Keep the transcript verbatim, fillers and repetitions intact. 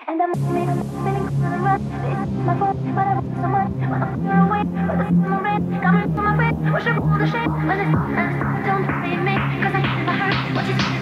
And I'm feeling on the run. This is my fault, but I want so much. When I'm far away, but the sun will rain. Coming to my way, wish I ruled the shade. But it's, I don't believe me, cause I never heard what you said.